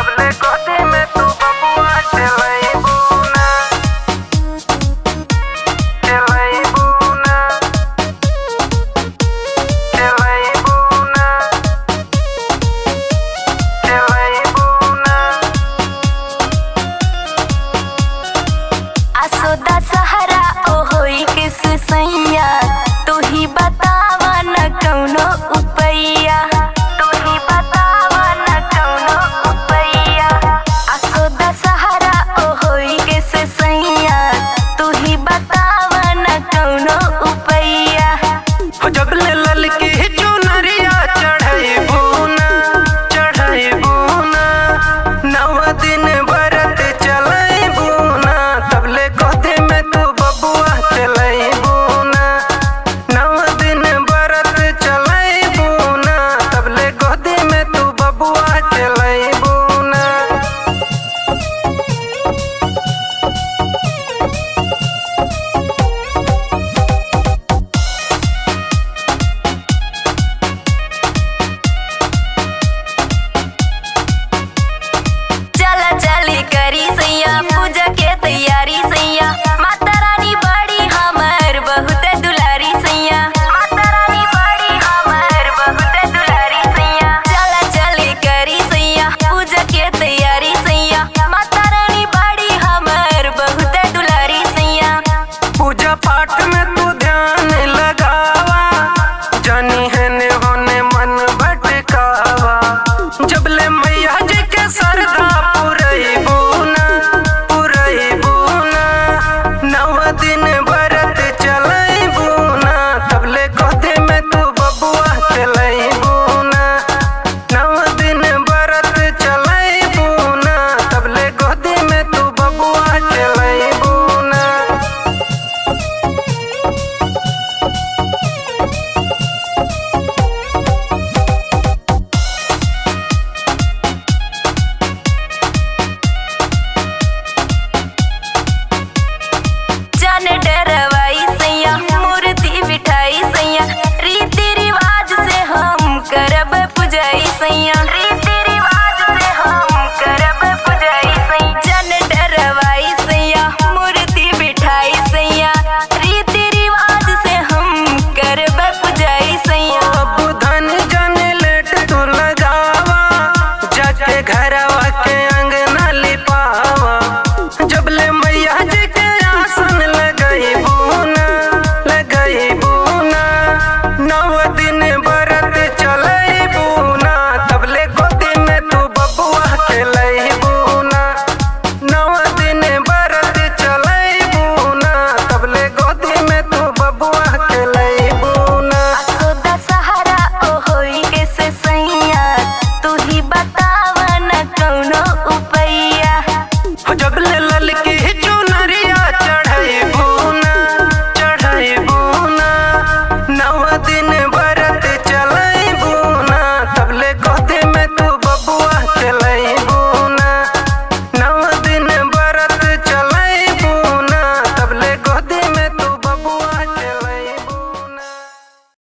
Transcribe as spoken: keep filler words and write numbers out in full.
तबले गोदी में तू बबुआ चलैबू ना, चलैबू ना, चलैबू ना, चलैबू ना। आसोदा सहारा ओ होई किस सैया, तू ही बतावा न कौनो उपैया, तू ही बतावा न कौनो उपैया। आसोदा सहारा ओ होई किस सैया, तू ही बतावा न कौनो उपैया। हो जबले ललकी चुनरिया चढ़ैबू ना, चढ़ैबू ना, नव दिन बरत चलैबू ना, तबले गोदी में तू बबुआ चलैबू ना, नव दिन बरत चलैबू ना, तबले गोदी में तू बबुआ चलैबू ना। चला चली करी सैया पूजा के तैयारी सैया, माता रानी बड़ी हमर बहुत दुलारी सैया, माता रानी बड़ी हमर बहुत दुलारी सैया। चला चली करी सैया पूजा के तैयारी सैया, माता रानी बड़ी हमर बहुत दुलारी सैया। पूजा पाठ में तू ध्यान लगावा, जानी है ने होने मन भटकावा, जबले मैया जी के सरदा पुरैबू ना, पुरैबू ना, नव दिन बरत चलैबू ना, तबले गोदी में तू बबुआ चलैबू ना, नव दिन बरत चलैबू ना, तबले गोदी में तू बबुआ चलैबू ना। जन डरवाई सैया मूर्ति बिठाई सैया, रीति रिवाज से हम करब पुजाई सैया।